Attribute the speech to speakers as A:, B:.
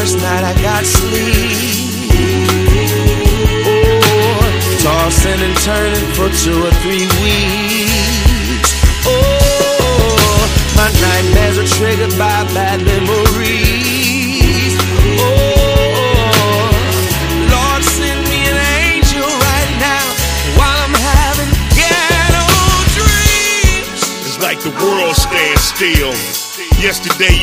A: first night I got sleep. Oh, tossing and turning for 2 or 3 weeks. Oh, my nightmares are triggered by bad memories. Oh, Lord, send me an angel right now while I'm having ghetto dreams.
B: It's like the world stands still. Yesterday